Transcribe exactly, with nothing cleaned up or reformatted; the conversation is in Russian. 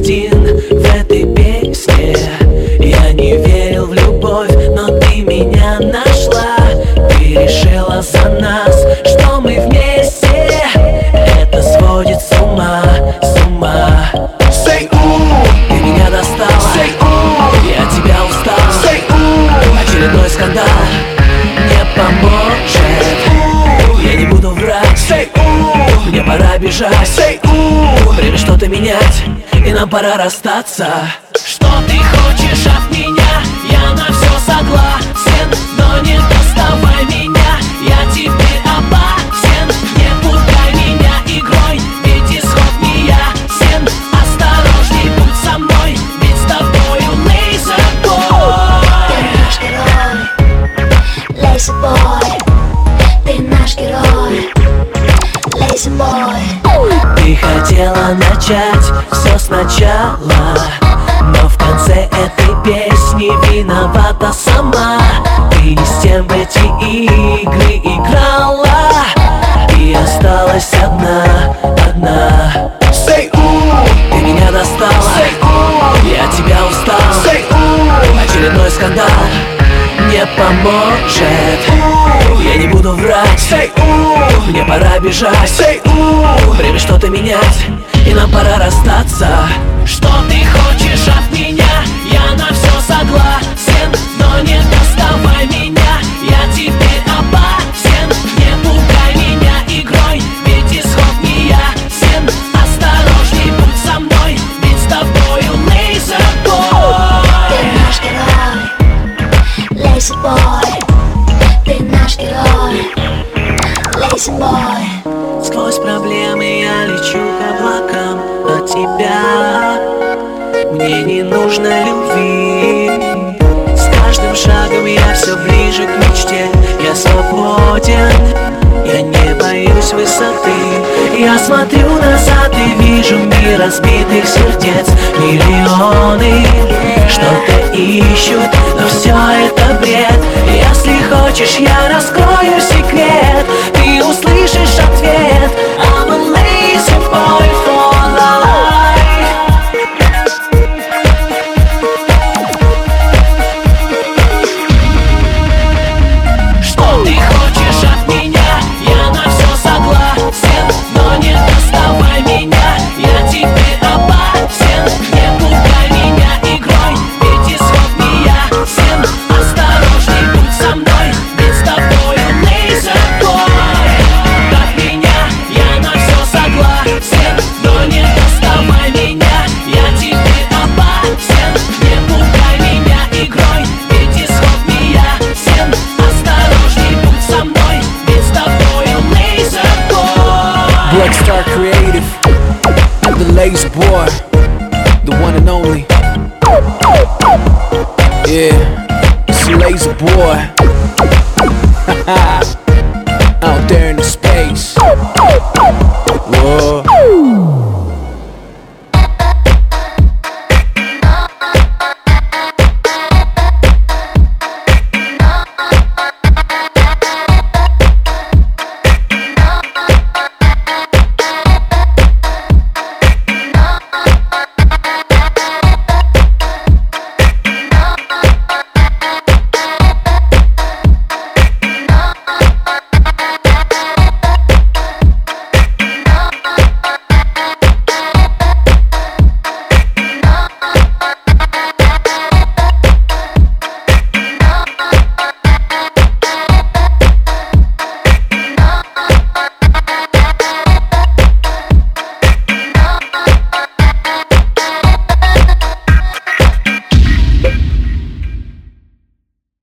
один в этой песне. Я не верил в любовь, но ты меня нашла. Ты решила за нас, что мы вместе. Это сводит с ума, с ума. Say ooh, ты меня достала. Say ooh, я тебя устал. Say ooh, очередной скандал не поможет. Ooh, я не буду врать. Say ooh, мне пора бежать. Say ooh, время что-то менять, и нам пора расстаться. Что ты хочешь от меня? Я на все согласен, но не доставай меня. Я тебе опасен, не пугай меня игрой, ведь исход не ясен. Осторожней будь со мной, ведь с тобою Lazy boy, ты наш герой. Lazy boy. Ты хотела начать все сначала, но в конце этой песни виновата сама. Ты не с тем в эти игры играла и осталась одна, одна. Say ooh, ты меня достала. Say ooh, я тебя устал. Say ooh, очередной скандал не поможет. Ooh, я не буду врать. Say ooh, мне пора бежать. Say ooh, время что-то менять, и нам пора расстаться. Что ты хочешь от меня? Я на все согласен, но не доставай меня. Я тебе опасен, не пугай меня игрой, ведь исход не ясен. Осторожней будь со мной, ведь с тобою lazy boy. Ты наш герой, lazy boy. Ты наш герой, lazy boy. Сквозь проблемы я лечу к облакам от тебя. Мне не нужно любви. С каждым шагом я все ближе к мечте. Я свободен, я не боюсь высоты. Я смотрю назад и вижу мир разбитых сердец. Миллионы что-то ищут, но все это бред. Если хочешь, я раскрою секрет. Ты услышишь ответ. I'm a lazy boy for life. Что ты хочешь от меня? Я на все согласен, но не доставай меня. Я тебе опасен, не пугай меня игрой, ведь исход не ясен. Осторожней будь со мной, ведь с тобою lazy boy. Как меня, я на все согласен, но не доставай меня. Я тебе опасен, не пугай меня игрой, ведь исход не ясен. Осторожней будь со мной, ведь с тобою lazy boy. Black Star Creative, the lazy boy, the one and only. Yeah, it's a lazy boy.